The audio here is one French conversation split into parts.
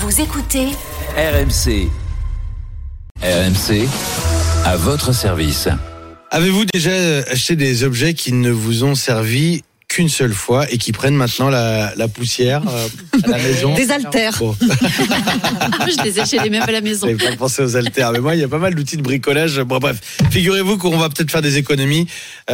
Vous écoutez RMC. RMC, à votre service. Avez-vous déjà acheté des objets qui ne vous ont servi qu'une seule fois et qui prennent maintenant la poussière à la maison? Des haltères. Bon. Je les ai achetés les mêmes à la maison. J'avais pas pensé aux haltères, mais moi il y a pas mal d'outils de bricolage. Bon bref, figurez-vous qu'on va peut-être faire des économies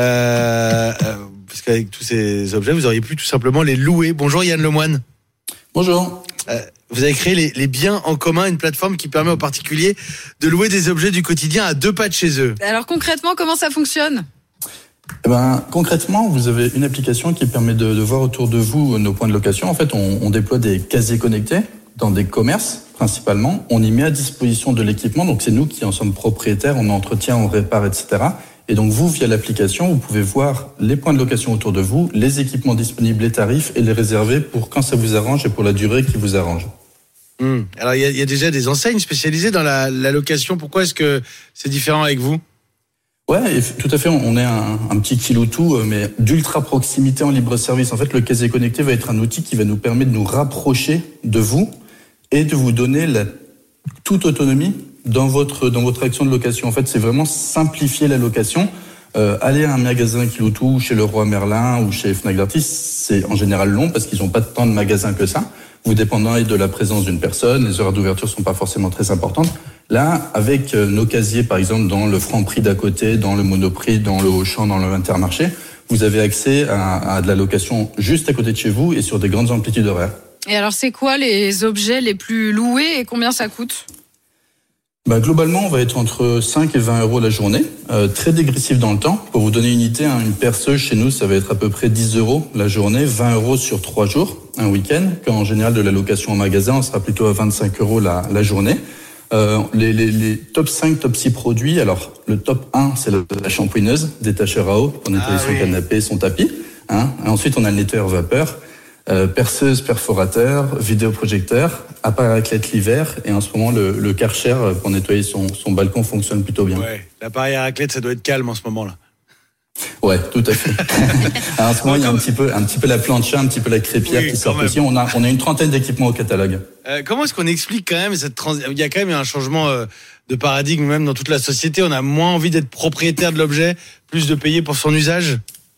parce qu'avec tous ces objets, vous auriez pu tout simplement les louer. Bonjour Yann Lemoine. Bonjour. Vous avez créé les biens en commun, une plateforme qui permet aux particuliers de louer des objets du quotidien à 2 pas de chez eux. Alors concrètement, comment ça fonctionne ? Concrètement, vous avez une application qui permet de voir autour de vous nos points de location. En fait, on déploie des casiers connectés dans des commerces, principalement. On y met à disposition de l'équipement. Donc, c'est nous qui en sommes propriétaires. On entretient, on répare, etc. Et donc, vous, via l'application, vous pouvez voir les points de location autour de vous, les équipements disponibles, les tarifs, et les réserver pour quand ça vous arrange et pour la durée qui vous arrange. Alors, il y a déjà des enseignes spécialisées dans la location. Pourquoi est-ce que c'est différent avec vous ? Ouais, tout à fait. On est un petit kilo-tout, mais d'ultra proximité en libre service. En fait, le casier connecté va être un outil qui va nous permettre de nous rapprocher de vous et de vous donner toute autonomie dans votre action de location. En fait, c'est vraiment simplifier la location. Aller à un magasin kilo-tout, chez Leroy Merlin ou chez Fnac Darty, c'est en général long parce qu'ils n'ont pas tant de magasins que ça. Vous dépendez de la présence d'une personne, les heures d'ouverture sont pas forcément très importantes. Là, avec nos casiers, par exemple, dans le Franprix d'à côté, dans le Monoprix, dans le Auchan, dans le Intermarché, vous avez accès à de la location juste à côté de chez vous et sur des grandes amplitudes horaires. Et alors, c'est quoi les objets les plus loués et combien ça coûte ? Globalement, on va être entre 5 et 20 euros la journée, très dégressif dans le temps. Pour vous donner une idée, une perceuse chez nous, ça va être à peu près 10 euros la journée, 20 euros sur 3 jours, un week-end. Quand en général de la location en magasin, on sera plutôt à 25 euros la journée. Les top 5, top 6 produits, alors le top 1, c'est la shampooineuse détacheur à eau pour nettoyer son canapé, son tapis. Ensuite, on a le nettoyeur vapeur, perceuse, perforateur, vidéoprojecteur, appareil à raclette l'hiver, et en ce moment, le Karcher pour nettoyer son balcon fonctionne plutôt bien. Ouais, l'appareil à raclette, ça doit être calme en ce moment-là. Ouais, tout à fait. Alors, en ce moment, il y a un petit peu la plancha, un petit peu la crêpière qui sort aussi. On a une trentaine d'équipements au catalogue. Comment est-ce qu'on explique quand même il y a quand même un changement de paradigme même dans toute la société. On a moins envie d'être propriétaire de l'objet, plus de payer pour son usage.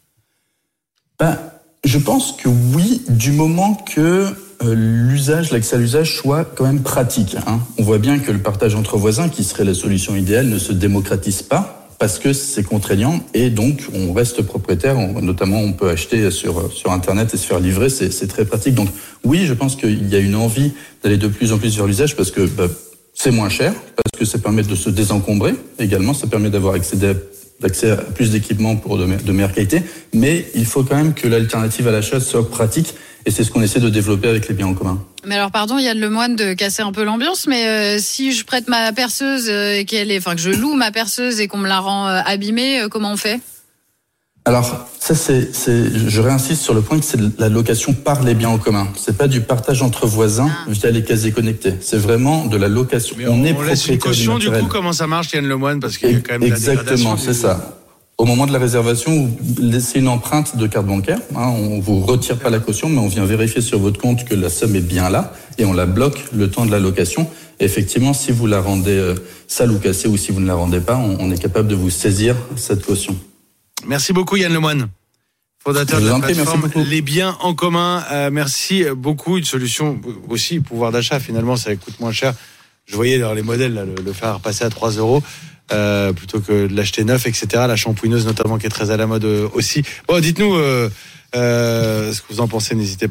Je pense que oui, du moment que l'accès à l'usage soit quand même pratique. On voit bien que le partage entre voisins, qui serait la solution idéale, ne se démocratise pas parce que c'est contraignant et donc on reste propriétaire. Notamment, on peut acheter sur Internet et se faire livrer, c'est très pratique. Donc oui, je pense qu'il y a une envie d'aller de plus en plus vers l'usage parce que c'est moins cher, parce que ça permet de se désencombrer également, ça permet d'avoir l'accès à plus d'équipements pour de meilleure qualité, mais il faut quand même que l'alternative à l'achat soit pratique, et c'est ce qu'on essaie de développer avec les biens en commun. Mais alors, pardon, Yann Lemoine, de casser un peu l'ambiance, mais si je prête ma perceuse et que je loue ma perceuse et qu'on me la rend abîmée, comment on fait ? Alors, ça je réinsiste sur le point que c'est de la location par les biens en commun. C'est pas du partage entre voisins via les casiers connectés. C'est vraiment de la location. Mais on laisse une caution du coup, comment ça marche, Yann Lemoine, parce qu'il y a quand même exactement, c'est ça. Au moment de la réservation, vous laissez une empreinte de carte bancaire. On vous retire pas la caution, mais on vient vérifier sur votre compte que la somme est bien là et on la bloque le temps de la location. Et effectivement, si vous la rendez sale ou cassée ou si vous ne la rendez pas, on est capable de vous saisir cette caution. Merci beaucoup Yann Lemoine, fondateur de la plateforme Les Biens en Commun. Merci beaucoup. Une solution aussi, pouvoir d'achat, finalement, ça coûte moins cher. Je voyais dans les modèles là, le faire passer à 3 euros plutôt que de l'acheter neuf, etc. La shampooineuse notamment qui est très à la mode aussi. Bon, dites-nous ce que vous en pensez, n'hésitez pas.